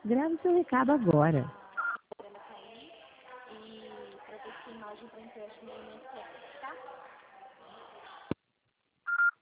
Grave seu recado agora. E para ver se tem margem para empréstimo no INSS, tá?